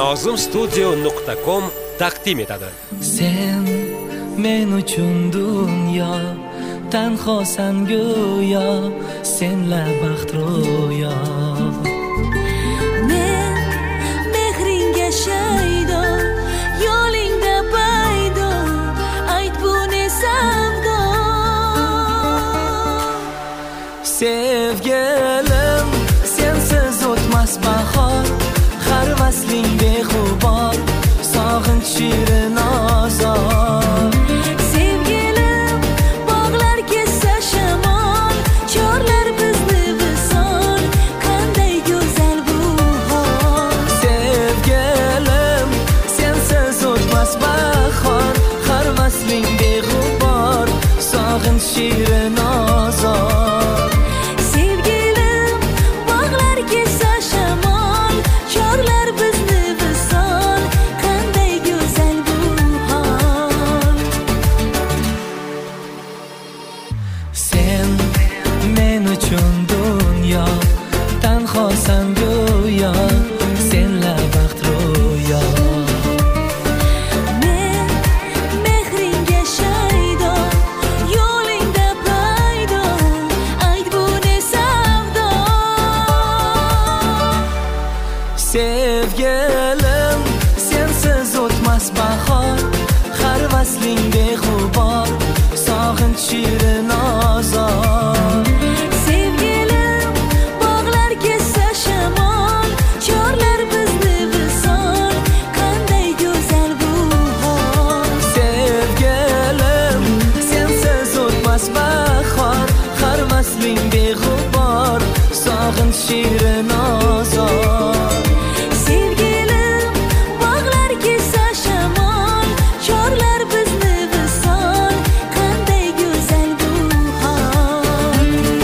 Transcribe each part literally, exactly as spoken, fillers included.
nozim studio nuqta com taqdim etadi. Sen men uchun dunyo, tanhosan go'yo, senla baxt ro'yo. Men mehringa shaydo, yo'lingda paydo, ayt bu ne savdo. Sevgilim, sensiz o'tmas bahor, har vasling beg'ubor, sog'inch shirin azor. Sevgilim, bog'lar kessa shamol, chorlar bizni visol, qanday go'zal bu hol. Sevgilim, sensiz o'tmas bahor, har vasling beg'ubor, sog'inch shirin azor. Sevgilim, bog'lar kessa shamol, chorlar bizni visol, qanday go'zal bu hol. Sen men uchun dunyo, tanhosan go'yo, senla baxt ro'yo. Men mehringa shaydo, yo'lingda paydo, ayt bu ne savdo. Sevgilim, sensiz o'tmas bahor, har vasling beg'ubor, sog'inch shirin azor. Sevgilim, bog'lar kessa shamol, chorlar bizni visol, qanday go'zal bu hol. Sevgilim, sensiz o'tmas bahor, har vasling beg'ubor, sog'inch shirin azor. Sevgilim, bog'lar kessa shamol, chorlar bizni visol, qanday go'zal bu hol.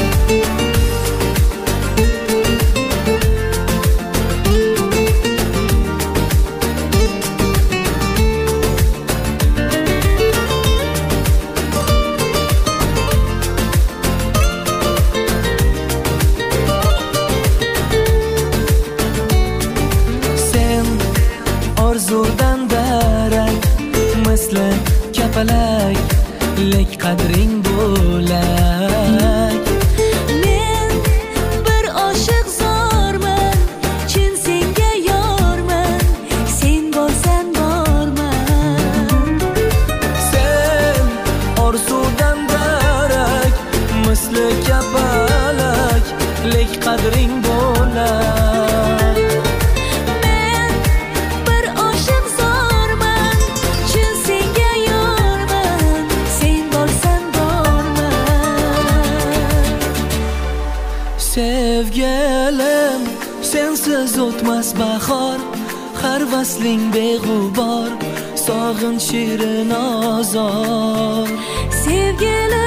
Sen orzudan darak, misli kapalak, lek qadring bo'lak. Men bir oshiq zorman, chin senga yorman, sen bo'lsan borman. Sen orzudan darak, misli kapalak, lek qadring bo'lak. Men bir oshiq zorman, chin senga yorman, sen bo'lsan borman. Sevgilim, sensiz o'tmas bahor, har vasling beg'ubor, sog'inch shirin azor. Sevgilim,